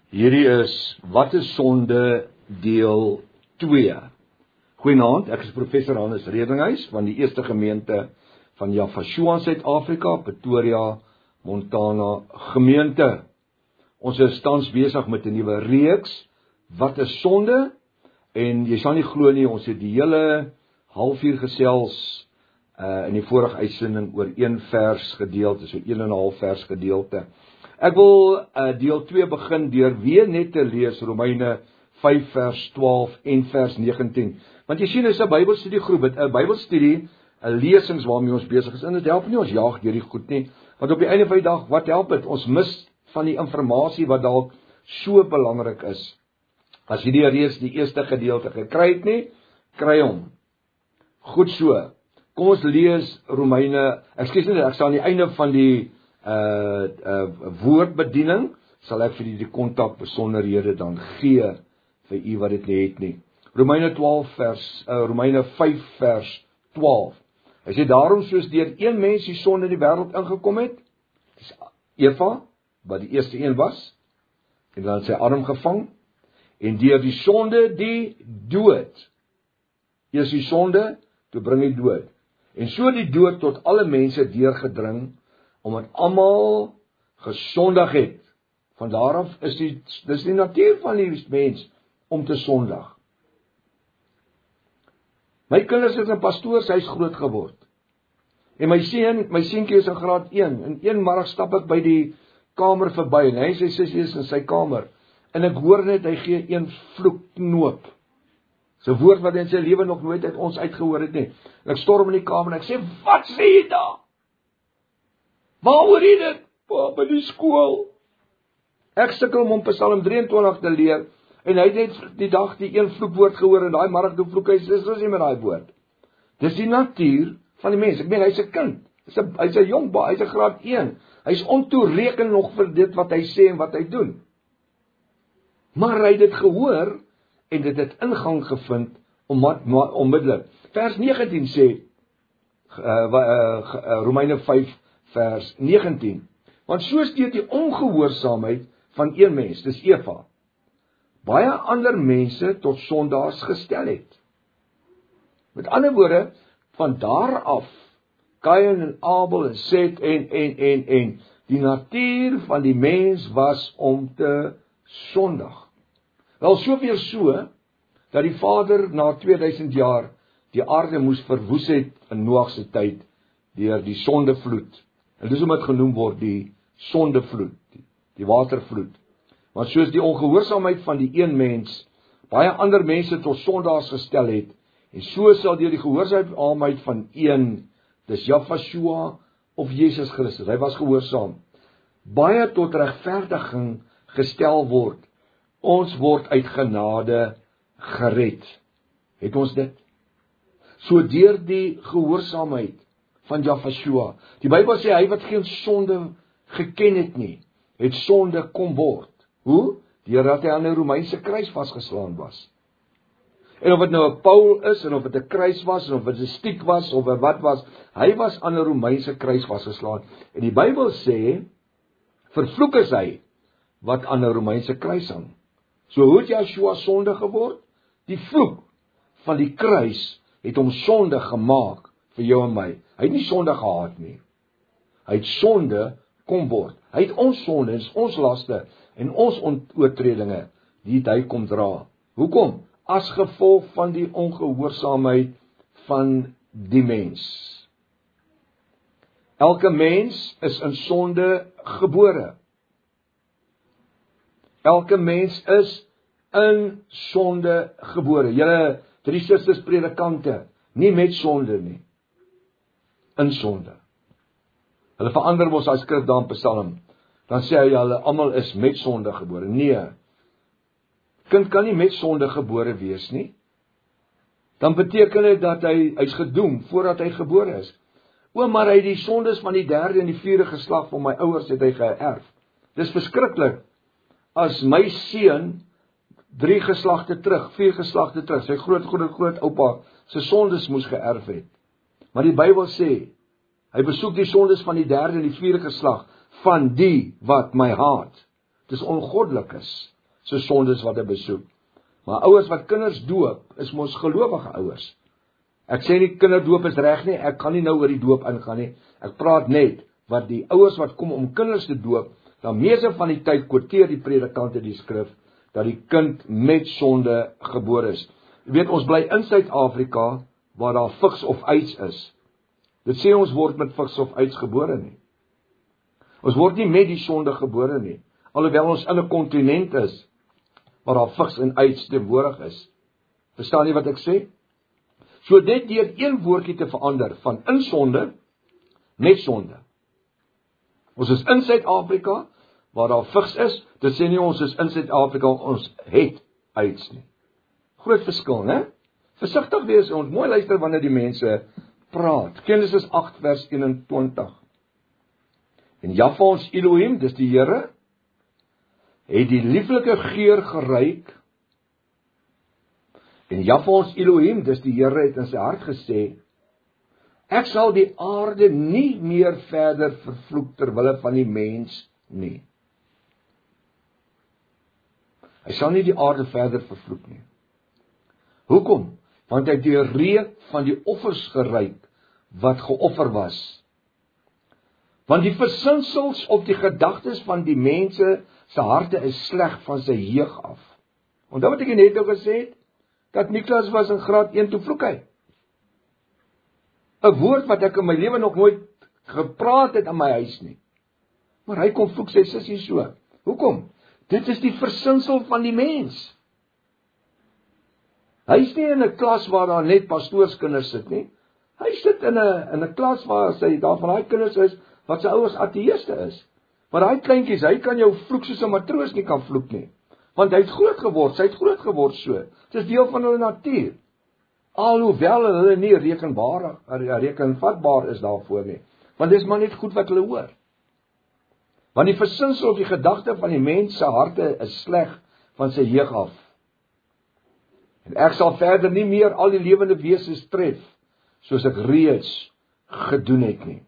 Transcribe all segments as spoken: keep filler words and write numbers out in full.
Hierdie is Wat is sonde deel twee. Goeienaand, ek is professor Hannes Redinghuis van die Eerste Gemeente van Jafashua in Suid-Afrika, Pretoria, Montana gemeente. Ons is tans besig met 'n nuwe reeks, Wat is sonde? En jy sal nie glo nie, ons het die hele halfuur gesels uh, in die vorige uitsending oor een vers gedeelte, so een en 'n half vers gedeelte. Ek wil uh, deel twee begin deur weer net te lees Romeine vyf vers twaalf en vers negentien. Want jy sien, dit is 'n Bybelstudiegroep, 'n Bybelstudie, 'n lesings waarmee ons besig is. En dit help nie ons jaag deur die goed nie, want op die einde van die dag, wat help dit? Ons mis van die inligting wat dalk so belangrik is. As jy die reeds die eerste gedeelte gekry het nie, kry hom. Goed so. Kom ons lees Romeine, ekskuus net, ek sal aan die einde van die uh, uh, woordbediening, sal ek vir die, die kontak besonderhede dan gee vir u wat dit het nie. Romeine twaalf vers, uh, Romeine vyf vers twaalf. Hy sê, daarom soos deur een mens die sonde in die wêreld ingekom het, dis Eva, wat die eerste een was, en dan sy arm gevang, en deur die sonde die dood. Eers die sonde, toe bring die dood. En so die dood tot alle mense deurgedring, omdat almal gesondig het. Van daaraf is die, dis die natuur van die mens, om te sondig. My kinders is in pastoorshuis groot geword. En my seun, my seentjie is in graad een, en een middag stap ek by die kamer verby, en hy sê, sussie is in sy kamer, en ek hoor net, hy gee een vloekknoop. Dis 'n woord wat hy in sy lewe nog nooit uit ons uitgehoor het nie. En ek storm in die kamer, en ek sê, wat sê jy daar? Waar hoor jy dit? Pa, by die skool. Ek sukkel om om Psalm drie en twintig te leer, en hy het net die dag die een vloekwoord gehoor, en daai middag toe vloek hy, dis is nie met daai woord. Dis die natuur van die mens. Ek meen, hy's 'n kind, hy's 'n hy's 'n jong baie, hy's 'n graad een. Hy's ontoereken nog vir dit wat hy sê en wat hy doen. Maar hy het dit gehoor, en dit het ingang gevind, om, onmiddellik. Vers negentien sê, uh, uh, Romeine vyf vers negentien, want soos deur die ongehoorsaamheid van een mens, dis Eva, baie ander mense tot sondaars gestel het. Met ander woorde, van daar af, Kain en Abel en Set en, en, en, en, die natuur van die mens was om te sondig. Wel, soveel so, dat die Vader na tweeduisend jaar die aarde moes verwoes het in Noag se tyd, deur die sondevloed. En dis hoe dit genoem word, die sondevloed, die, die watervloed. Want soos die ongehoorsaamheid van die een mens, baie ander mense tot sondaars gestel het, en so sal deur die gehoorsaamheid van een, dis Jafashua of Jesus Christus, hy was gehoorsaam, baie tot regverdiging gestel word. Ons word uit genade gered. Het ons dit? So deur die gehoorsaamheid van Jafashua. Die Bybel sê, hy wat geen sonde geken het nie, het sonde kom word. Hoe? Deurdat hy aan 'n Romeinse kruis vasgeslaan was. En of dit nou 'n Paul is, en of dit 'n kruis was, en of dit 'n stiek was, of wat was, hy was aan 'n Romeinse kruis vasgeslaan. En die Bybel sê, vervloek is hy, wat aan 'n Romeinse kruis hang. So hoe het Joshua sonde geword? Die vloek van die kruis het hom sonde gemaak vir jou en my. Hy het nie sonde gehad nie. Hy het sonde kom word. Hy het ons sonde, en ons laste, en ons oortredinge, die het hy kom dra. Hoekom? As gevolg van die ongehoorsaamheid van die mens. Elke mens is in sonde gebore. Elke mens is in sonde gebore. Julle drie susters predikante, nie met sonde nie. In sonde. Hulle verander mos as skrif daar in Psalm. Dan sê hy, hulle almal is met sonde gebore. Nee. Kind kan nie met sonde gebore wees nie. Dan beteken dit dat hy hy's gedoem voordat hy gebore is. O, maar hy het die sondes van die derde en die vierde geslag van my ouers het hy geërf. Dis verskriklik. As my seun drie geslagte terug, vier geslagte terug, sy groot groot groot oupa se sondes moes geërf het. Maar die Bybel sê, hy besoek die sondes van die derde en die vierde geslag van die wat my haat. Dis ongoddelik is. se sondes wat hy besoek. Maar ouers wat kinders doop, is mos gelowige ouers. Ek sê nie kinderdoop is reg nie, ek kan nie nou oor die doop ingaan nie. Ek praat net wat die ouers wat kom om kinders te doop, dan meeste van die tyd quoteer die predikante die skrif dat die kind met sonde gebore is. Jy weet, ons bly in Suid-Afrika waar daar vigs of aids is. Dit sê ons word met vigs of aids gebore nie. Ons word nie met die sonde gebore nie, alhoewel ons in 'n kontinent is waar daar vigs en aids teenwoordig is. Verstaan jy wat ek sê? So dit deur een woordjie te verander van in sonde met sonde. Ons is in Suid-Afrika waar daar vigs is, dit sê nie ons is in Suid-Afrika, ons het aids nie. Groot verskil, né? Versigtig wees, ons mooi luister wanneer die mense praat. Genesis agt vers eenentwintig. En Jahwe ons Elohim, dis die Here, het die lieflike geur geruik. En Jahwe ons Elohim, dis die Here, het in sy hart gesê, ek sal die aarde nie meer verder vervloek ter wille van die mens nie. Hy sal nie die aarde verder vervloek nie. Hoekom? Want hy het die reuk van die offers geruik wat geoffer was. Want die versinsels op die gedagtes van die mense se harte is sleg van sy jeug af. Onthou wat ek net nou gesê het, dat Niklas was in graad een toe vloek hy. 'n Woord wat ek in my lewe nog nooit gepraat het in my huis nie. Maar hy kom vloek sy sussie so. Hoekom? Dit is die versinsel van die mens. Hy is nie in 'n klas waar daar net pastoorskinders sit nie. Hy sit in 'n in 'n klas waar sy daar van daai kinders is wat sy ouers ateïste is. Maar daai kleintjies, hy kan jou vloek soos 'n matroos nie kan vloek nie. Want hy het groot geword, sy het groot geword so. Dit is deel van hulle natuur. Alhoewel hulle nie rekenbaar, rekenvatbaar is daarvoor nie. Want dis maar net goed wat hulle hoor. Want die versinsel of die gedagte van die mens se harte is sleg van sy jeug af. En ek sal verder nie meer al die lewende wesens tref, soos ek reeds gedoen het nie.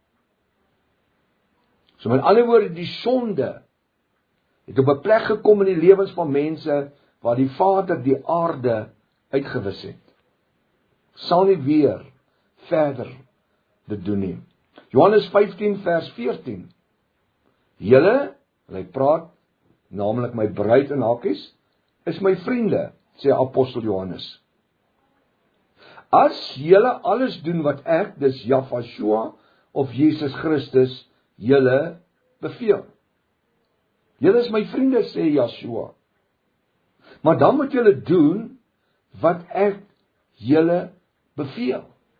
So met ander woorde, die sonde het op 'n plek gekom in die lewens van mense waar die Vader die aarde uitgewis het. Sal nie weer verder dit doen nie. Johannes vyftien vers veertien. Julle, en hy praat, naamlik my bruid en hakies, is my vriende, sê apostel Johannes. As julle alles doen wat ek, dis Jahwe of Jesus Christus, julle beveel. Julle is my vriende, sê Yeshua. Maar dan moet julle doen wat ek julle beveel.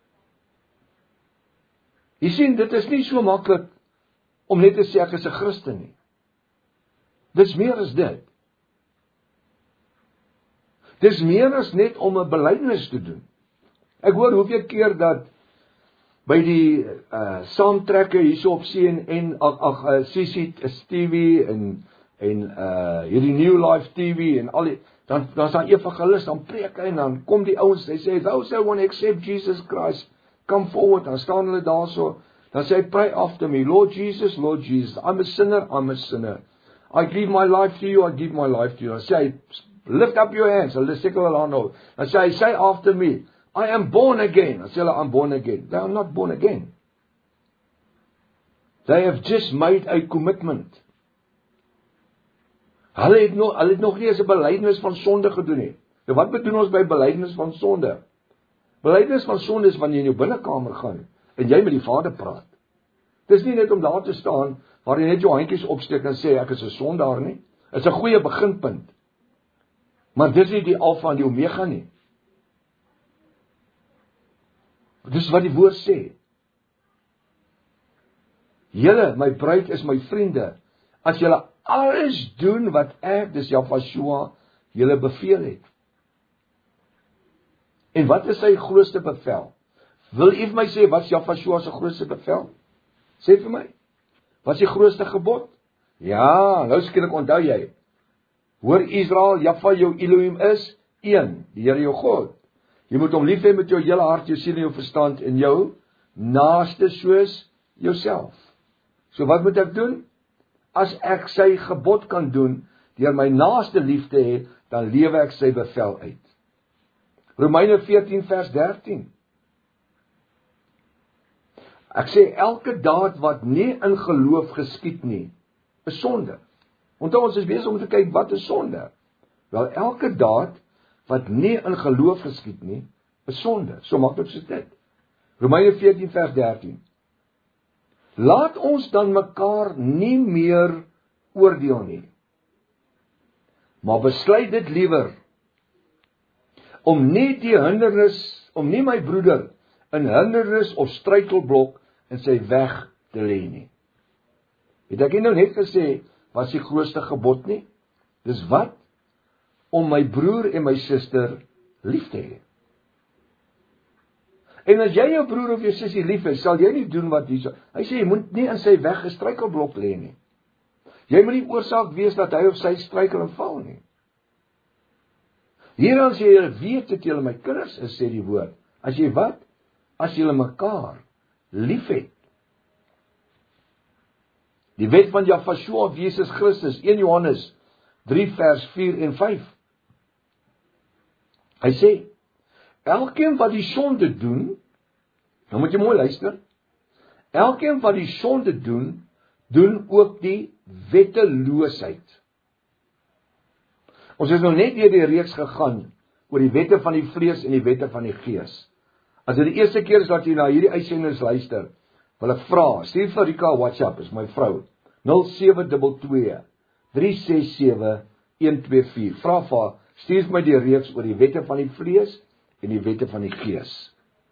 Jy sien, dit is nie so maklik om net te sê ek is 'n Christen nie. Dis meer as dit. Dis meer as net om 'n belydenis te doen. Ek hoor hoeveel keer dat by die uh, saamtrekke hierso op C N N, ag ag uh, C C T V en en uh, hierdie New Life T V en al die, dan dan's daar evangelis, dan preek hy en dan kom die ouens, hy sê, those who want to accept Jesus Christ, come forward, dan staan hulle daar so, dan sê hy, pray after me, Lord Jesus, Lord Jesus, I'm a sinner, I'm a sinner, I give my life to you, I give my life to you, dan sê hy, lift up your hands, hulle steek hulle hand op, dan sê hy, say after me, I am born again, dan sê hulle, I'm born again, they are not born again, they have just made a commitment. Hulle het nog, hulle het nog nie eens 'n belydenis van sonde gedoen nie. Nou wat bedoel ons by belydenis van sonde? Belydenis van sonde is wanneer jy in jou binnekamer gaan en jy met die Vader praat. Dis nie net om daar te staan waar jy net jou handjies opsteek en sê ek is 'n sondaar nie. Dit is 'n goeie beginpunt. Maar dis nie die alfa en die omega nie. Dis wat die woord sê. Julle, my bruid is my vriende, as julle alles doen wat ek, dis Jahwe, julle beveel het. En wat is sy grootste bevel? Wil u vir my sê, wat is Jahwe se grootste bevel? Sê vir my, wat is die grootste gebod? Ja, nou skielik onthou jy. Hoor Israel, Jahwe jou Elohim is een, die Here jou God. Jy moet hom lief hê met jou hele hart, jou siel en jou verstand en jou naaste soos jouself. So wat moet ek doen? As ek sy gebod kan doen, deur my naaste lief te hê, dan lewe ek sy bevel uit. Romeine veertien vers dertien. Ek sê elke daad wat nie in geloof geskied nie, is sonde. Onthou ons is besig om te kyk wat is sonde. Wel elke daad wat nie in geloof geskied nie, is sonde. So maklik soos dit. Romeine veertien vers dertien. Laat ons dan mekaar nie meer oordeel nie, maar besluit dit liewer om nie die hindernis, om nie my broeder in hindernis of struikelblok in sy weg te lê nie. Het ek nou net gesê, was die grootste gebod nie? Dis wat? Om my broer en my suster lief te hê. En as jy jou broer of jou sussie lief het, sal jy nie doen wat hy sê. Hy sê, jy moet nie in sy weg 'n struikelblok lê nie. Jy moet nie oorsaak wees dat hy of sy struikel en val nie. Hieraan sê jy, weet dit julle my kinders is, sê die woord. As jy wat? As julle mekaar lief het. Die wet van Jahweh Jesus Christus, een Johannes drie vers vier en vyf. Hy sê, elkeen wat die sonde doen, nou moet jy mooi luister, elkeen wat die sonde doen, doen ook die wetteloosheid. Ons is nou net deur die reeks gegaan oor die wette van die vlees en die wette van die gees. As dit die eerste keer is dat jy na hierdie uitsendings luister, wil ek vra, stuur vir Rika WhatsApp, is my vrou, nul sewe twee twee drie ses sewe een twee vier. Vra vir haar, stuur vir my die reeks oor die wette van die vlees en die wette van die gees.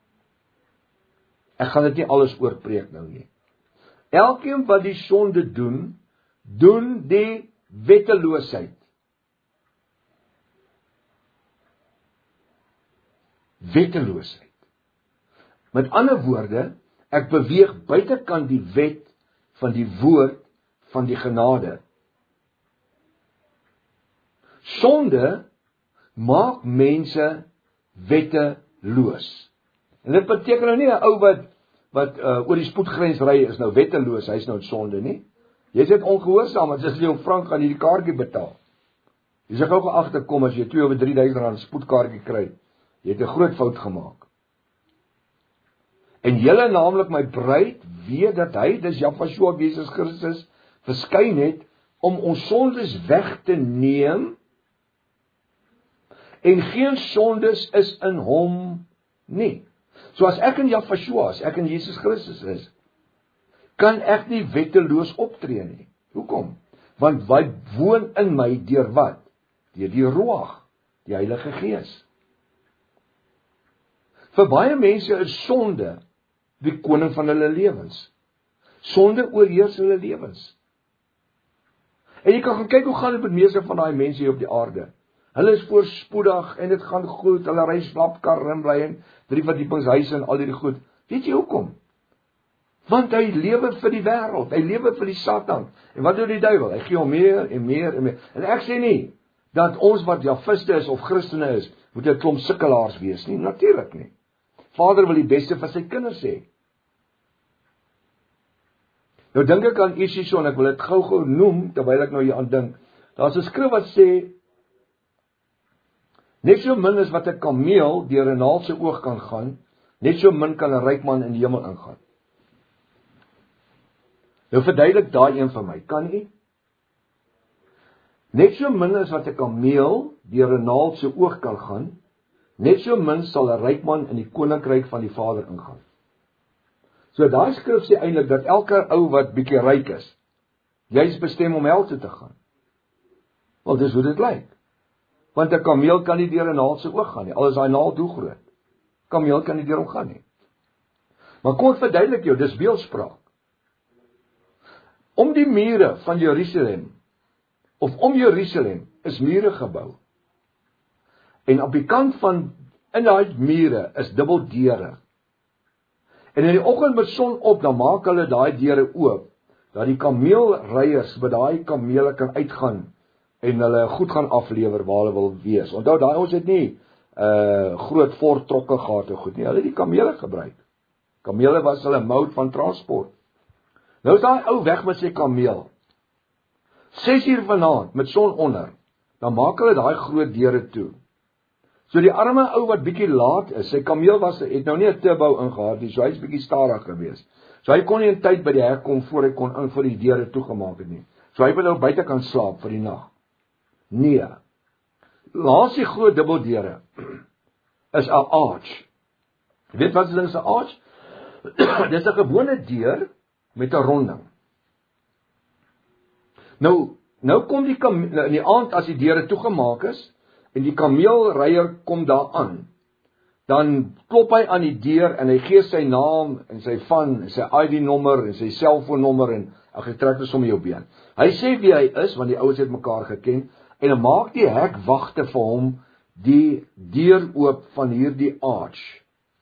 Ek gaan dit nie alles oorpreek nou nie. Elkeen wat die sonde doen, doen die wetteloosheid. Wetteloosheid. Met ander woorde, ek beweeg buitekant die wet van die woord van die genade. Sonde maak mense wetteloos. En dit beteken nou nie 'n ou wat wat uh, oor die spoedgrens ry is nou wetteloos, hy's nou in sonde nie. Jy sit ongehoorsaam, want as jy jou frank gaan hierdie kaartjie betaal. Jy sê gou gou agterkom as jy twee of drie duisend rand spoedkaartjie kry. Jy het 'n groot fout gemaak. En julle, naamlik my bruid, weet dat hy, dis Jahweh Jesus Christus, verskyn het om ons sondes weg te neem, en geen sondes is in hom nie. So as ek in Jahweh, as ek in Jesus Christus is, kan ek nie wetteloos optree nie. Hoekom? Want hy woon in my deur wat? Deur die Ruach, die Heilige Gees. Vir baie mense is sonde die koning van hulle lewens. Sonde oorheers hulle lewens. En jy kan gaan kyk hoe gaan dit met meeste van daai mense hier op die aarde. Hulle is voorspoedig en dit gaan goed, hulle ry slapkar en ry in drie verdiepingshuise en al hierdie goed. Weet jy hoekom? Want hy lewe vir die wêreld, hy lewe vir die Satan. En wat doen die duiwel? Hy gee hom meer en meer en meer. En ek sê nie dat ons wat Jahwiste is of Christene is, moet 'n klomp sukkelaars wees nie, natuurlik nie. Vader wil die beste vir sy kinders hê. Nou dink ek aan iets hierso en ek wil dit gou-gou noem terwyl ek nou hier aan dink. Daar's 'n skrif wat sê net so min as wat 'n kameel deur 'n naald se oog kan gaan, net so min kan 'n ryk man in die hemel ingaan. Nou verduidelik daai een vir my, kan u? Net so min as wat 'n kameel deur 'n naald se oog kan gaan, net so min sal 'n ryk man in die koninkryk van die Vader ingaan. So daai skrif sê eintlik dat elke ou wat bietjie ryk is, jy's bestem om hel toe te gaan. Wel, dis hoe dit lyk. Want 'n kameel kan nie deur 'n naald se oog gaan nie, al is daai naald hoe groot. Kameel kan nie deur hom gaan nie. Maar kom ek verduidelik jou, dis beeldspraak. Om die mure van Jerusalem, of om Jerusalem, is mure gebou. En op die kant van, in daai mure, is dubbel deure. En in die oggend met son op, dan maak hulle daai deure oop, dat die kameelryers by daai kamele kan uitgaan, en hulle goed gaan aflewer waar hulle wil wees. Onthou, daai ons het nie, uh, groot voortrokke gehad en goed nie, hulle het die kamele gebruik. Kamele was hulle mode van transport. Nou is daai ou weg met sy kameel. ses uur vanaand met son onder, dan maak hulle daai groot deure toe. So die arme ou wat bietjie laat is, sy kameel was het nou nie 'n turbo ingehaal nie, so hy's bietjie stadig geweest. So hy kon nie in tyd by die hek kom voor hy kon in voor die deure toegemaak het nie. So hy wil nou buite kan slaap vir die nag. Nee. Laas die groot dubbeldeure is 'n arch. Jy weet wat is 'n arch? Dis 'n gewone deur met 'n ronding. Nou, nou kom die kameel, in die aand as die deure toegemaak is en die kameelryer kom daar aan, dan klop hy aan die deur en hy gee sy naam en sy van, en sy I D-nommer en sy selfoonnommer en ag ek trek dit sommer jou been. Hy sê wie hy is want die ouens het mekaar geken en dan maak die hekwagte vir hom die deur oop van hierdie arch.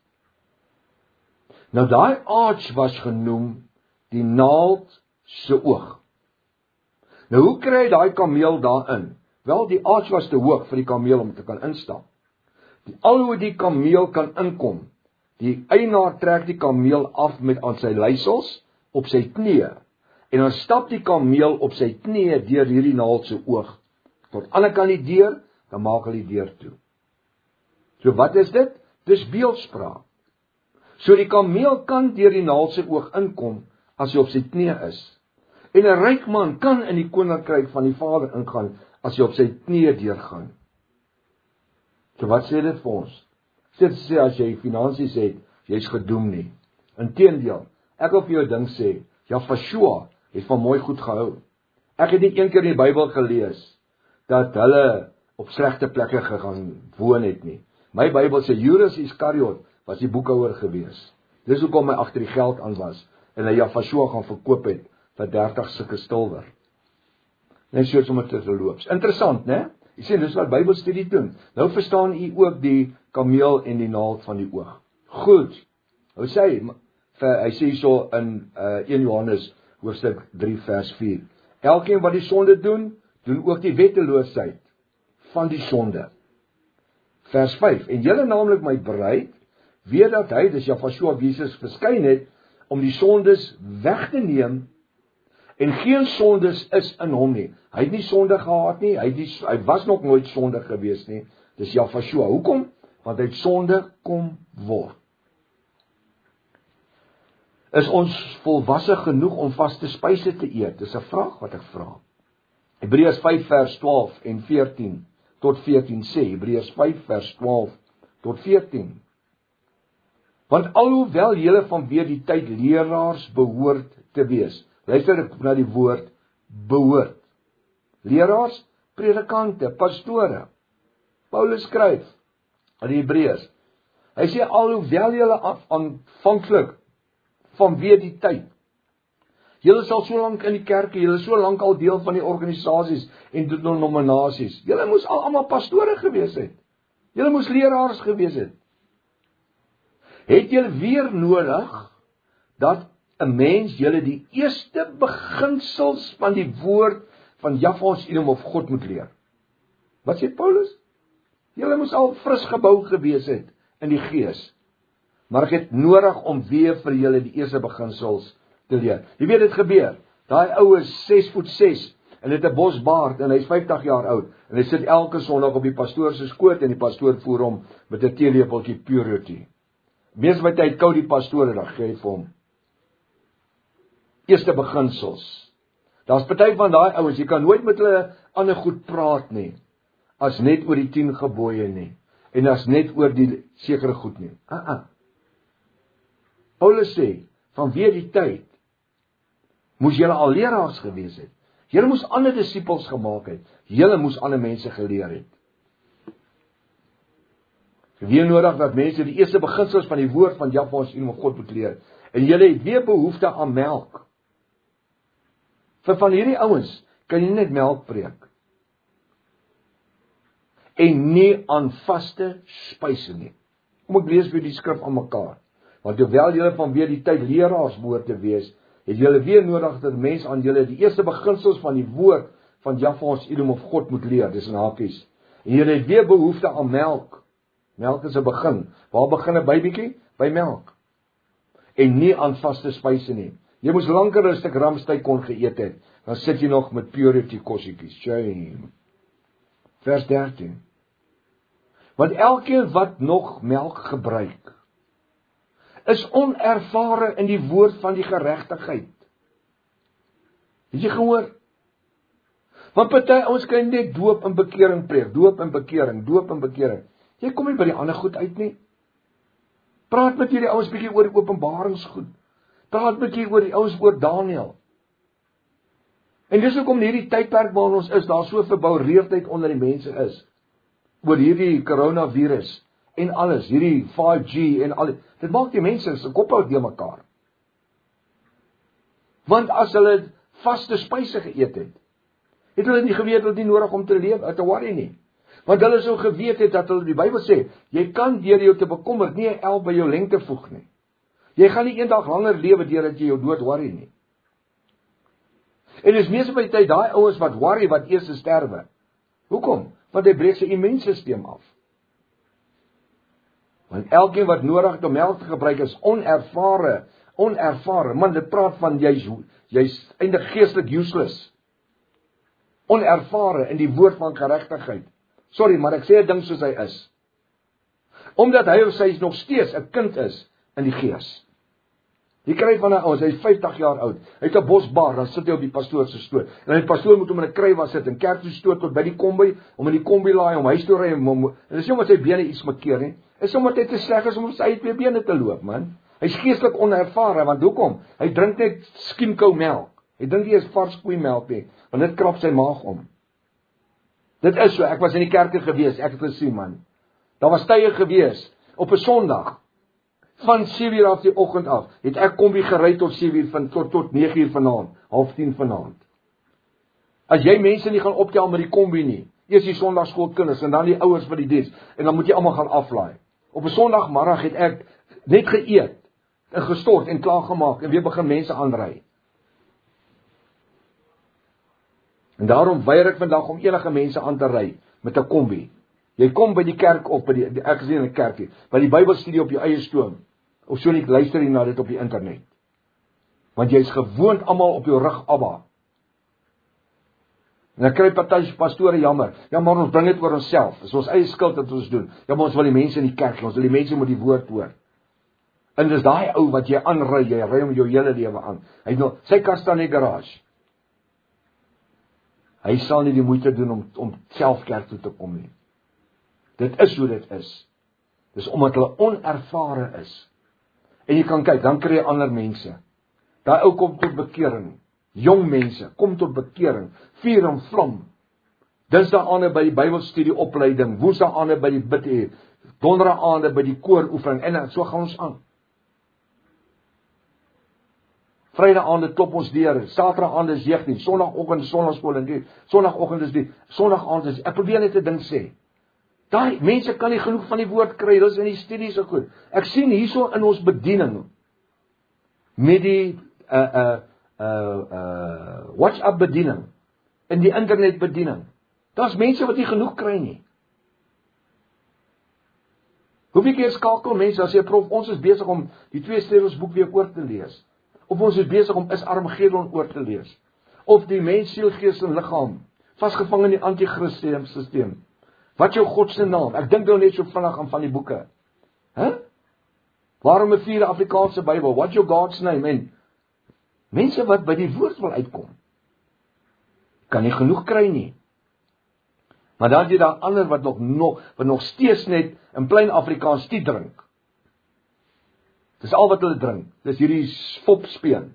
Nou daai arch was genoem die naald se oog. Nou hoe kry daai kameel daarin? Wel, die arch was te hoog vir die kameel om te kan instap. Die, al hoe die kameel kan inkom, die eienaar trek die kameel af met aan sy leisels op sy knieë en dan stap die kameel op sy knieë deur hierdie naald se oog tot aan die ander kant die deur, dan maak hy die deur toe. So wat is dit? Dis beeldspraak. So die kameel kan deur die naald se oog inkom as hy op sy knieë is. En 'n ryk man kan in die koninkryk van die Vader ingaan as hy op sy knieë deurgaan. So wat sê dit vir ons? Sê dit sê as jy finansies het, jy's gedoem nie. Inteendeel, ek wil vir jou ding sê, Jafashua het van mooi goed gehou. Ek het nie een keer in die Bybel gelees dat hulle op slegte plekke gegaan woon het nie. My Bybel sê Judas Iskariot was die boekhouer gewees. Dis hoekom hy agter die geld aan was en hy Jafashua gaan verkoop het vir dertig sulke silwer. Net so sommer te verloops. Interessant, né? Jy sien, dis wat Bybelstudie doen. Nou verstaan u ook die kameel en die naald van die oog. Goed. Nou sê hy, hy sê hierso in uh, een Johannes hoofstuk drie vers vier. Elkeen wat die sonde doen, doen ook die wetteloosheid van die sonde. Vers vyf. En julle naamlik my bruid, weet dat hy, dis Jafashua Jesus verskyn het om die sondes weg te neem. En geen sondes is in hom nie. Hy het nie sonde gehad nie, hy, die, hy was nog nooit sondig gewees nie. Dis Jafashua. Hoekom? Want hy het sonde kom word. Is ons volwasse genoeg om vaste spyse te eet? Dis 'n vraag wat ek vra. Hebreërs vyf vers twaalf en veertien tot veertien sê, Hebreërs vyf vers twaalf tot veertien. Want alhoewel julle vanweer die tyd leraars behoort te wees. Luister na die woord behoort. Leraars, predikante, pastore. Paulus skryf aan die Hebreërs. Hy sê alhoewel julle aanvanklik vanweer die tyd. Julle sal so lank in die kerke, julle so lank al deel van die organisasies en denominasies. Julle moes al almal pastore gewees het. Julle moes leraars gewees het. Het julle weer nodig dat 'n mens julle die eerste beginsels van die woord van Jahwe ons Elohim of God moet leer. Wat sê Paulus? Julle moes al fris gebou gewees het in die gees. Maar ek het nodig om weer vir julle die eerste beginsels te leer. Jy weet dit gebeur. Daai ou is ses voet ses en het 'n bosbaard en hy's vyftig jaar oud en hy sit elke Sondag op die pastoor se skoot en die pastoor voer hom met 'n teelepeltjie purity. Mees by tyd kou die pastoor en dan gee hy vir hom eerste beginsels. Daar's party van daai ouens, jy kan nooit met hulle ander goed praat nie, as net oor die tien gebooie nie, en as net oor die sekere goed nie. Ah, ah. Paulus sê, vanweer die tyd, moes julle al leraars gewees het. Julle moes ander disippels gemaak het. Julle moes ander mense geleer het. Weer nodig dat mense die eerste beginsels van die woord van Jahwe ons Elohim God moet leer. En julle het weer behoefte aan melk. Vir van hierdie ouens kan jy net melk preek. En nie aan vaste spyse nie. Kom ek lees weer die skrif aan mekaar. Want hoewel julle vanweer die tyd leraars behoort te wees, het julle weer nodig dat mense aan julle die eerste beginsels van die woord van Jahwe ons Elohim of God moet leer. Dis in hakies. En julle het weer behoefte aan melk. Melk is 'n begin. Waar begin 'n babytjie? By melk. En nie aan vaste spyse nie. Jy moes langer 'n stuk ramsteik kon geëet het. Dan sit jy nog met purity kossietjies. Shame. Vers dertien. Want elkeen wat nog melk gebruik, is onervare in die woord van die geregtigheid. Het jy gehoor? Want party ons kan net doop en bekering preek, doop en bekering, doop en bekering. Jy kom nie by die ander goed uit nie. Praat met hierdie ouens bietjie oor die openbaringsgoed. Praat met hierdie oor die ouens oor Daniël. En dis hoekom hierdie tydperk waarin ons is, daar so verboureerdheid onder die mense is. Oor hierdie coronavirus en alles, hierdie vyf G en al. Dit maak die mense se kop uit mekaar. Want as hulle vaste spyse geëet het, het hulle nie geweet dat dit nie nodig om te leef, te worry nie. Want hulle sou geweet het dat hulle die Bybel sê, jy kan deur jou te bekommer nie 'n el by jou lengte voeg nie. Jy gaan nie eendag langer lewe deurdat jy jou dood worry nie. En dis meeste by die tyd daai ouens wat worry wat eers sterwe. Hoekom? Want hy breek sy immuunstelsel af. Want elkeen wat nodig het om melk te gebruik is onervare, onervare. Man, dit praat van jy's jy's eintlik geestelik useless. Onervare in die woord van geregtigheid. Sorry, maar ek sê 'n ding soos hy is. Omdat hy of sy nog steeds 'n kind is in die gees. Jy kry van 'n ou, hy is vyftig jaar oud. Hy het 'n bosbaar, dan sit hy op die pastoor se stoel. En die pastoor moet hom in 'n krywa sit en kerk toe stoot tot by die kombi, om in die kombi laai om huis toe ry en en dis nie omdat sy bene iets makkeer nie. Is omdat hy te sleg is om op sy twee bene te loop, man. Hy's geestelik onervare, want hoekom? Hy drink net skiemkou melk. Hy drink nie eens vars koeimelk nie, want dit krap sy maag om. Dit is so, ek was in die kerke gewees, ek het gesien, man. Daar was tye gewees op 'n Sondag. Van sewe uur af die oggend af, het ek kombi gery tot sewe uur van tot tot nege uur vanaand, half tien vanaand. As jy mense nie gaan optel met die kombi nie, eers die Sondagskoolkinders en dan die ouers vir die diens, en dan moet jy almal gaan aflaai. Op 'n Sondagmiddag het ek net geëet, en gestort en klaar gemaak en weer begin mense aanry. En daarom weier ek vandag om enige mense aan te ry met 'n kombi. Jy kom by die kerk op by die ek gesien in 'n kerkie, by die Bybelstudie op jou eie stoom. Of so net luister jy na dit op die internet. Want jy's gewoond almal op jou rug Abba. En dan kry party pastore jammer. Ja, maar ons bring dit oor onsself. Dis ons eie skuld wat ons doen. Ja, maar ons wil die mense in die kerk, ons wil die mense met die woord hoor. En dis daai ou wat jy aanry, jy ry hom jou hele lewe aan. Hy nou, sy kar staan in die garage. Hy sal nie die moeite doen om om self kerk toe te kom nie. Dit is hoe dit is. Dis omdat hulle onervare is. En jy kan kyk, dan kry jy ander mense. Daai ou kom tot bekering. Jong mense, kom tot bekering. Vuur en vlam. Dinsdae aande by die Bybelstudie opleiding, woensdae aande by die biduur, donderdag aande by die kooroefening en so gaan ons aan. Vrydag aande klop ons deur, Saterdag aande is jeugdiens, Sondagoggend sonnaarskool en die Sondagoggend is die Sondag aand is. Ek probeer net 'n ding sê. Daai mense kan nie genoeg van die woord kry, dis in die studies so goed. Ek sien hierso in ons bediening met die uh uh uh uh WhatsApp bediening, in die internet bediening. Daar's mense wat nie genoeg kry nie. Hoeveel keer skakel mense as jy prof, ons is besig om die twee Steros boek weer oor te lees. Of ons is besig om is Armageddon oor te lees. Of die mens, siel, gees en liggaam vasgevang in die anti-Christus stelsel. Wat jou God se naam? Ek dink nou net so vinnig aan van die boeke. Hæ? Huh? Waarom 'n vierde Afrikaanse Bybel? What your God's name? En mense wat by die woord wil uitkom, kan nie genoeg kry nie. Maar dan jy daar ander wat nog nog wat nog steeds net in plain Afrikaans tee drink. Dis al wat hulle drink. Dis hierdie fopspeen.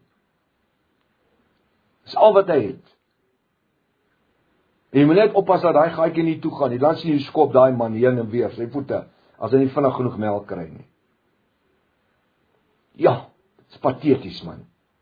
Dis al wat hy het. En jy moet net oppas dat daai gaatjie nie toe gaan nie. Dan sien jy skop daai man heen en weer sy voete as hy nie vinnig genoeg melk kry nie. Ja, dit's pateties, man.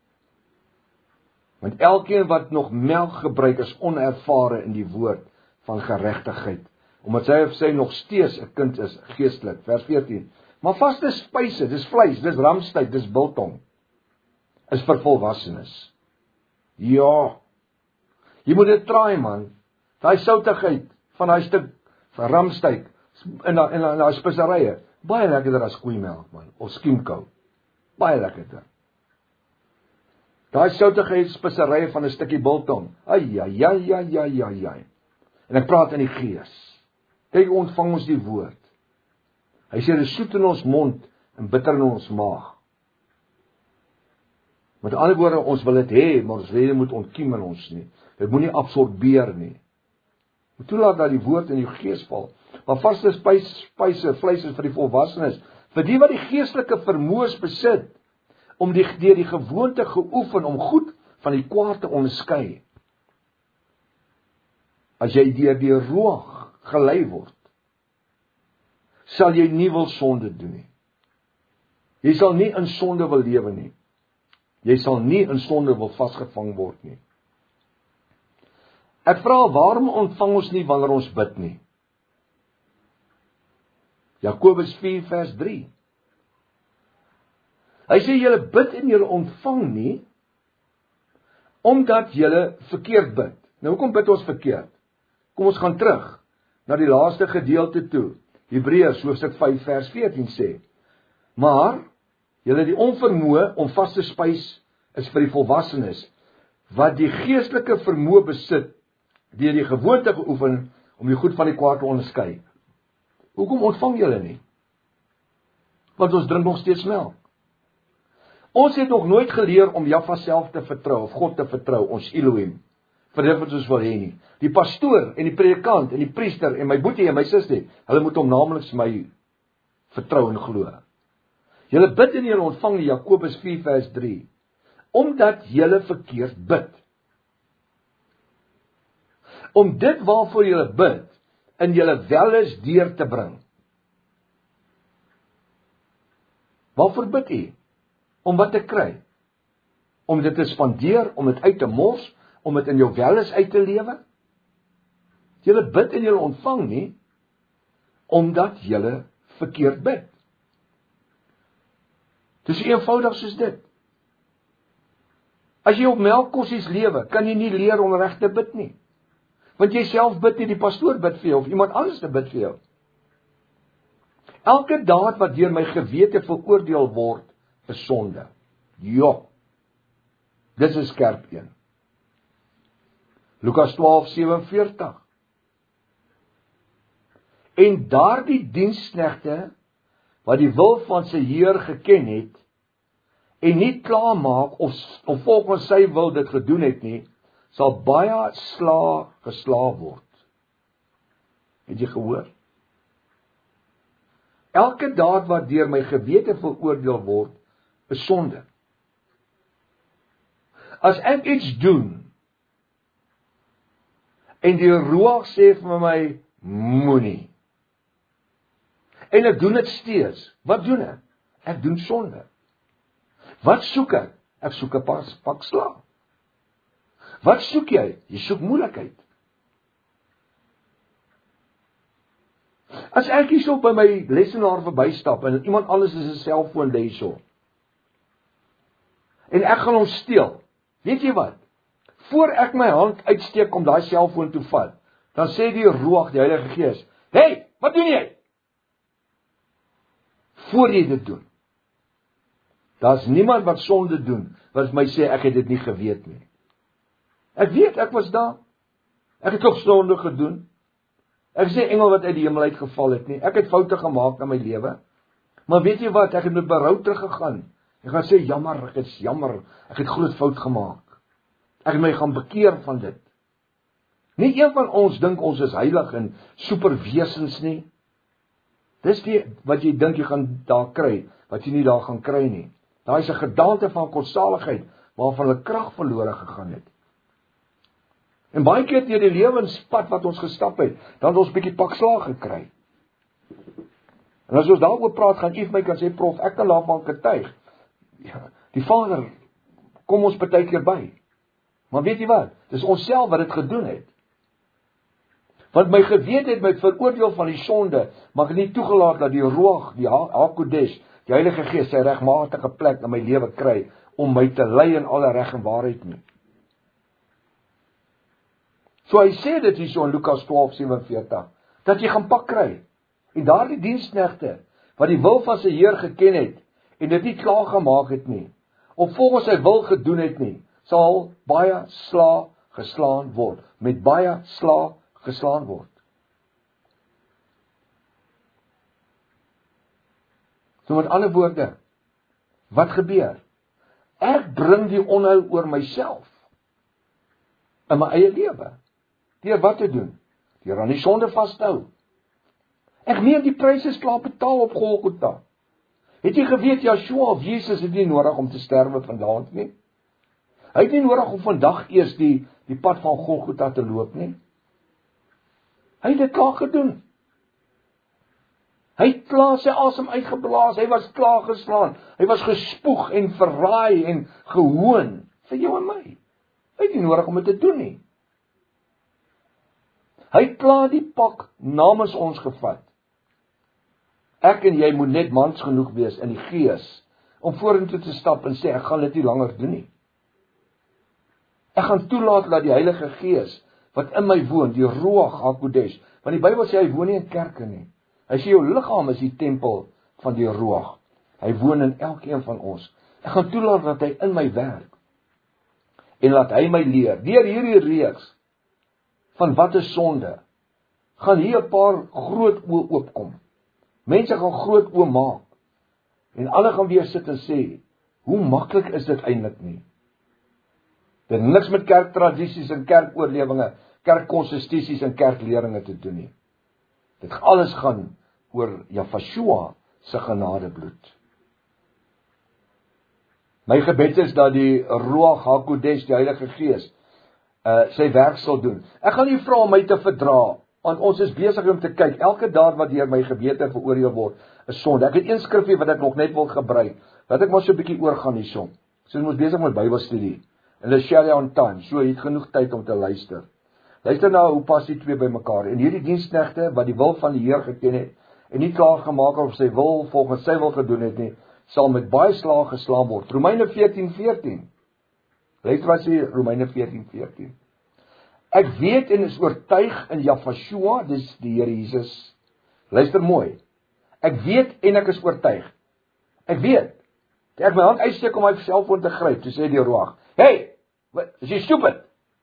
Want elkeen wat nog melk gebruik is onervare in die woord van geregtigheid, omdat sy of sy nog steeds 'n kind is geestelik. Vers veertien. Maar vaste spyse, dis vleis, dis ramstyd, dis biltong, is vir volwassenes. Ja. Jy moet dit traai, man. Daai soutigheid van daai stuk van ramstyd in daai in daai speserye, baie lekkerder as koeimelk, man, of skiemkou. Baie lekkerder. Daai soutigheidspisserye van 'n stukkie biltong. Ai, ai, ai, ai, ai, ai, ai. En ek praat in die gees. Kyk, ontvang ons die woord. Hy sê, dit is soet in ons mond en bitter in ons maag. Met ander woorde, ons wil dit hê, maar ons wil dit moet ontkiem in ons nie. Dit moet nie absorbeer nie. Moet toelaat dat die woord in jou gees val. Maar vaste spys, spyse, vleis is vir die volwassenes, vir die wat die geestelike vermoëns besit, om die, deur die gewoonte geoefen, om goed van die kwaad te onderskei. As jy deur die roog gelei word, sal jy nie wil sonde doen nie. Jy sal nie in sonde wil lewe nie. Jy sal nie in sonde wil vasgevang word nie. Ek vra, waarom ontvang ons nie wanneer ons bid nie? Jakobus vier vers drie. Hy sê, julle bid en julle ontvang nie, omdat julle verkeerd bid. Nou, hoekom bid ons verkeerd? Kom ons gaan terug, na die laaste gedeelte toe. Hebreërs hoofstuk vyf vers veertien sê, maar, julle die onvermoë om vas te spys is vir die volwassenes, wat die geestelike vermoë besit, deur die gewoonte geoefen, om die goed van die kwaad te onderskei. Hoekom ontvang julle nie? Want ons drink nog steeds melk. Ons het nog nooit geleer om Jahwe self te vertrou, of God te vertrou, ons Elohim, vir dit wat ons wil hê nie. Die pastoor, en die predikant, en die priester, en my boetie en my suster, hulle moet hom namens my vertrou en glo. Julle bid en julle ontvang nie, Jakobus vier vers drie, omdat julle verkeerd bid. Om dit waarvoor julle bid, in julle welis deur te bring. Waarvoor bid u? Om wat te kry? Om dit te spandeer, om dit uit te mors, om dit in jou welis uit te lewe? Julle bid en julle ontvang nie, omdat julle verkeerd bid. Dis eenvoudig soos dit. As jy op melkkossies lewe, kan jy nie leer om reg te bid nie. Want jy self bid nie, die pastoor bid vir jou, of iemand anders te bid vir jou. Elke daad wat deur my gewete veroordeel word, is sonde. Ja, dis 'n skerp een. Lukas twaalf sewenveertig. En daardie diensknegte, wat die wil van sy Heer geken het, en nie klaarmaak, of, of volgens sy wil dit gedoen het nie, sal baie sla geslaag word. Het jy gehoor? Elke daad wat deur my gewete veroordeel word, is sonde. As ek iets doen, en die Ruach sê vir my, moenie. En ek doen dit steeds. Wat doen ek? Ek doen sonde. Wat soek ek? Ek soek 'n pak, pak slaag. Wat soek jy? Jy soek moeilikheid. As ek hierso by my lesenaar verbystap en iemand anders is 'n selfoon lê hierso, en ek gaan hom steel, weet jy wat? Voor ek my hand uitsteek om daai selfoon te vat, dan sê die Ruach, die Heilige Gees, hey, wat doen jy? Voor jy dit doen. Daar's niemand wat sonde doen, wat my sê, ek het dit nie geweet nie. Ek weet, ek was daar. Ek het ook sonde gedoen. Ek sê engel wat uit die hemel uitgeval het nie. Ek het foute gemaak in my lewe. Maar weet jy wat, ek het met berou teruggegaan. Ek gaan sê, jammer, ek is jammer, ek het groot fout gemaak. Ek het my gaan bekeer van dit. Nie een van ons dink ons is heilig en superwesens nie. Dis die wat jy dink jy gaan daar kry, wat jy nie daar gaan kry nie. Daar is 'n gedaante van kostsaligheid, waarvan hulle krag verlore gegaan het. En baie keer deur die lewenspad wat ons gestap het, dan het ons bietjie pak slaag gekry. En as ons daaroor praat, gaan jy vir my kan sê, prof, ek kan daarvan getuig. Ja, die Vader kom ons baie keer by. Maar weet jy wat? Dis ons self wat dit gedoen het. Want my gewete het my veroordeel van die sonde, maar ek het nie toegelaat dat die Ruach, die HaKodesh, die Heilige Gees, sy regmatige plek in my lewe kry, om my te lei in alle reg en waarheid nie. So hy sê dit hier so in Lukas twaalf sewenveertig, dat jy gaan pak kry. En daardie diensknegte, wat die wil van sy Heer geken het, en dit nie klaar gemaak het nie, of volgens sy wil gedoen het nie, sal baie sla geslaan word. Met baie sla geslaan word. So met ander woorde, wat gebeur? Ek bring die onheil oor myself in my eie lewe. Deur wat te doen? Deur aan die sonde vas te hou. Ek meen die prys is klaar betaal op Golgotha. Het jy geweet, Yeshua of Jesus het nie nodig om te sterwe vandag nie? Hy het nie nodig om vandag eers die, die pad van Golgotha te loop nie. Hy het dit klaar gedoen. Hy het klaar sy asem uitgeblaas, hy was klaar geslaan, hy was gespoeg en verraai en gehoon vir jou en my. Hy het nie nodig om dit te doen nie. Hy het klaar die pak namens ons gevat. Ek en jy moet net mans genoeg wees in die gees om vorentoe te stap en sê, ek gaan dit nie langer doen nie. Ek gaan toelaat dat die Heilige Gees wat in my woon, die Ruach HaKodesh, want die Bybel sê hy woon nie in kerke nie. Hy sê jou liggaam is die tempel van die Ruach. Hy woon in elkeen van ons. Ek gaan toelaat dat hy in my werk en laat hy my leer. Deur hierdie reeks van wat is sonde, gaan hier 'n paar groot oë oopkom. Mense gaan groot oë maak. En ander gaan weer sit en sê, hoe maklik is dit eintlik nie? Dit het niks met kerktradisies en kerkoorlewinge, kerkkonstitusies en kerkleringe te doen nie. Dit alles gaan oor Yeshua se genadebloed. My gebed is dat die Ruach HaKodesh, die Heilige Gees, uh, sy werk sal doen. Ek gaan nie vra om my te verdra, want ons is besig om te kyk, elke daad wat deur my gewete veroordeel word, is sonde. Ek het een skrifgie wat ek nog net wil gebruik, wat ek maar so 'n bietjie oorgaan hierson. So ons is besig met Bybelstudie. En hulle share on time, so jy het genoeg tyd om te luister. Luister nou hoe pas die twee by mekaar. En hierdie diensknegte wat die wil van die Heer geken het en nie klaar gemaak of sy wil volgens sy wil gedoen het nie, sal met baie slae geslaan word. Romeine veertien veertien. Luister wat sê Romeine veertien veertien. Ek weet en is oortuig in Yeshua, dis die Here Jesus. Luister mooi. Ek weet en ek is oortuig. Ek weet. Ek my hand uitsteek om my selfoon te gryp, toe sê die Ruach, hey, wat, is jy stupid?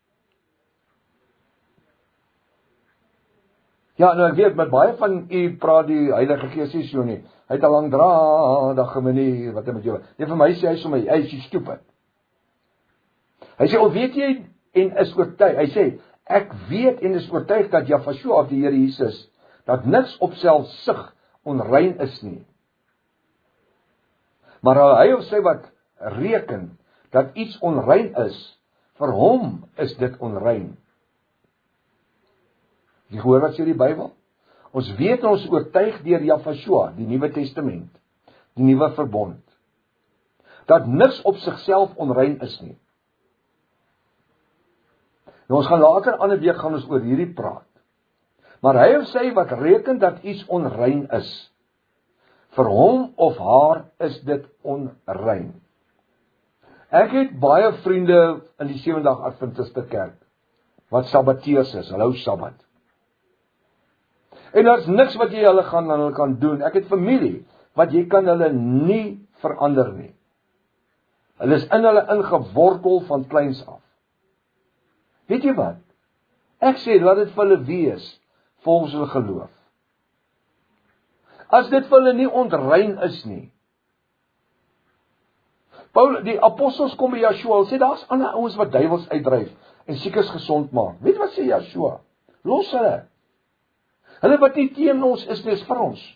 Ja, nou ek weet, met baie van u praat die Heilige Gees nie so nie. Hy het 'n langdradige manier wat hy met jou. Nee, vir my sê hy sommer, hey, is jy stupid? Hy sê, of weet jy en is oortuig. Hy sê, ek weet en is oortuig dat Yeshua of die Here Jesus, dat niks op selfsug onrein is nie. Maar hy of sy wat reken dat iets onrein is, vir hom is dit onrein. Jy hoor wat sê die Bybel? Ons weet en ons oortuig deur Yeshua, die Nuwe Testament, die Nuwe Verbond, dat niks op sigself onrein is nie. Nou ons gaan later ander week gaan ons oor hierdie praat. Maar hy of sy wat reken dat iets onrein is, vir hom of haar is dit onrein. Ek het baie vriende in die Sewendag Adventiste Kerk wat sabbateers is, hulle hou Sabbat. En daar's niks wat jy hulle gaan aan hulle kan doen. Ek het familie wat jy kan hulle nie verander nie. Hulle is in hulle ingewortel van kleins af. Weet jy wat? Ek sê laat dit vir hulle wees volgens hulle geloof. As dit vir hulle nie ontrein is nie. Paul, die apostels kom by Yeshua, hulle sê daar's ander ouens wat duiwels uitdryf en siekes gesond maak. Weet wat sê Yeshua? Los hulle. Hulle wat nie teen ons is, dis vir ons.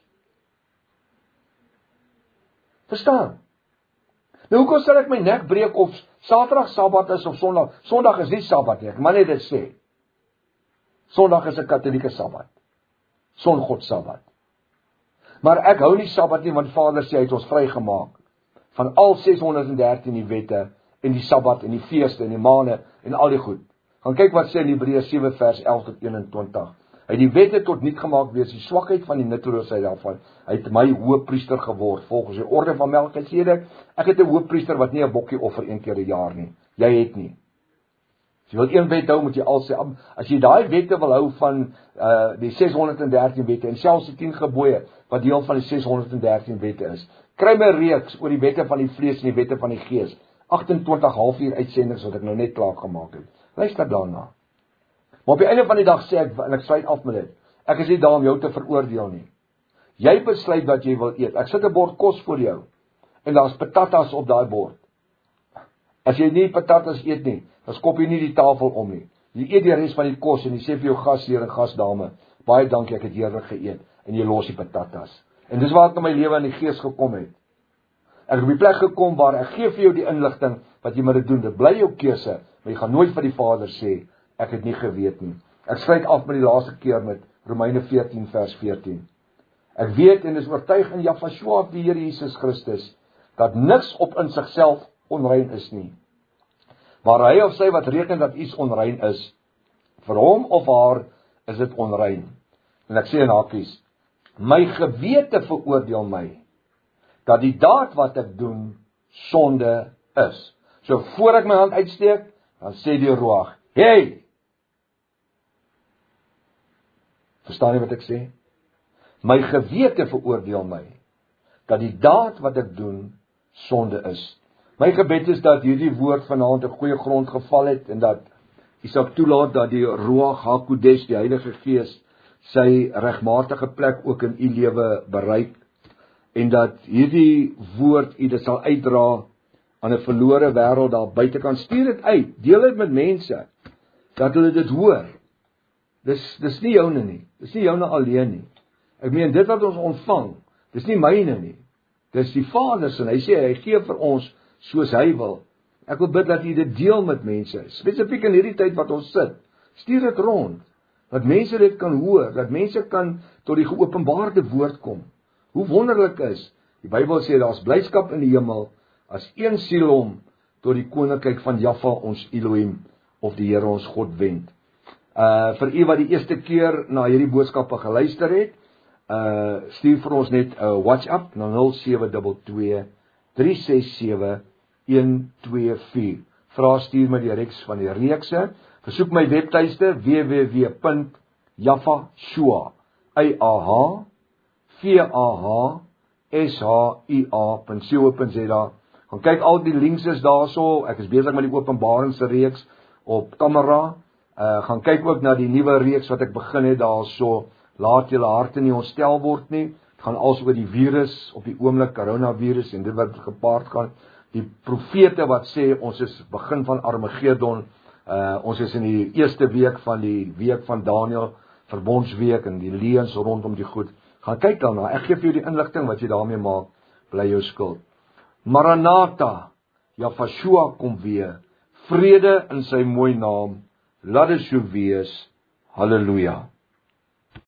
Verstaan? Nou hoekom sal ek my nek breek of Saterdag Sabbat is of Sondag? Sondag is nie Sabbat nie, ek maar net dit sê. Sondag is 'n Katolieke Sabbat. Songod Sabbat. Maar ek hou nie Sabbat nie, want Vader sê hy het ons vrygemaak van al ses honderd en dertien die wette en die Sabbat en die feeste en die maande en al die goed. Gaan kyk wat sê in Hebreërs sewe vers elf tot eenentwintig. Hy het die wette tot niet gemaak wees die swakheid van die nutteloosheid daarvan. Hy het my hoëpriester geword volgens die orde van Melkisedek. Ek het 'n hoëpriester wat nie 'n bokkie offer een keer 'n jaar nie. Jy het nie. As jy wil een wet hou, moet jy al sê, as jy daai wette wil hou van uh, die ses honderd en dertien wette en selfs die tien gebooie wat deel van die ses honderd en dertien wette is. Kry my reeks oor die wette van die vlees en die wette van die gees agt-en-twintig halfuur uitsendings wat ek nou net klaar gemaak het. Luister daarna. Maar op die einde van die dag sê ek, en ek sluit af met dit, ek is nie daar om jou te veroordeel nie. Jy besluit wat jy wil eet. Ek sit 'n bord kos voor jou, en daar's patatas op daai bord. As jy nie patatas eet nie, dan skop jy nie die tafel om nie. Jy eet die res van die kos, en jy sê vir jou gasheer en gasdame, baie dankie, ek het heerlik geëet, en jy los die patatas. En dis waar ek in my lewe in die gees gekom het. Ek het op die plek gekom waar ek gee vir jou die inligting, wat jy moet doen, dit bly jou keuse, maar jy gaan nooit vir die Vader sê, ek het nie geweet nie. Ek sluit af met die laaste keer met Romeine veertien vers veertien. Ek weet en is oortuig in Jahshua die Here Jesus Christus, dat niks op in sigself onrein is nie. Maar hy of sy wat reken dat iets onrein is, vir hom of haar is dit onrein. En ek sê in hakies, my gewete veroordeel my, dat die daad wat ek doen, sonde is. So voor ek my hand uitsteek, dan sê die Ruach, hey! Verstaan jy wat ek sê? My gewete veroordeel my, dat die daad wat ek doen, sonde is. My gebed is dat hierdie woord vanaand 'n goeie grond geval het, en dat U sal toelaat dat die Ruach HaKodesh, die Heilige Gees, sy regmatige plek ook in U lewe bereik, en dat hierdie woord U dit sal uitdra aan 'n verlore wêreld daar buitekant. Stuur dit uit, deel dit met mense, dat hulle dit hoor. Dis, dis nie joune nie, dis nie joune alleen nie. Ek meen, dit wat ons ontvang, dis nie myne nie, dis die Vader se, en hy sê, hy gee vir ons soos hy wil. Ek wil bid dat U dit deel met mense, spesifiek in hierdie tyd wat ons sit. Stuur dit rond, dat mense dit kan hoor, dat mense kan tot die geopenbaarde woord kom. Hoe wonderlik is, die Bybel sê, daar's blydskap in die hemel, as een siel hom tot die koninkryk van Jahwe ons Elohim, of die Here ons God wend. Uh, vir U wat die eerste keer na hierdie boodskappe geluister het, uh, stuur vir ons net 'n uh, WhatsApp na nul sewe twee twee, drie ses sewe, een twee vier. Vra stuur my die reeks van die reekse. Besoek my webtuiste w w w punt jahshua punt co punt za. Gaan kyk, al die links is daarso. Ek is besig met die openbaringsreeks op kamera. Uh, gaan kyk ook na die nuwe reeks wat ek begin het daarso. Laat julle harte nie ontstel word nie. Het gaan als oor die virus, op die oomblik coronavirus en dit wat gepaard gaan. Die profete wat sê ons is begin van Armageddon. Uh, ons is in die eerste week van die week van Daniel, verbondsweek, en die leuns rondom die goed. Gaan kyk daarna. Ek gee vir jou die inligting wat jy daarmee maak, bly jou skuld. Maranatha, Jahshua kom weer. Vrede in sy mooi naam. Laat dit so wees. Halleluja.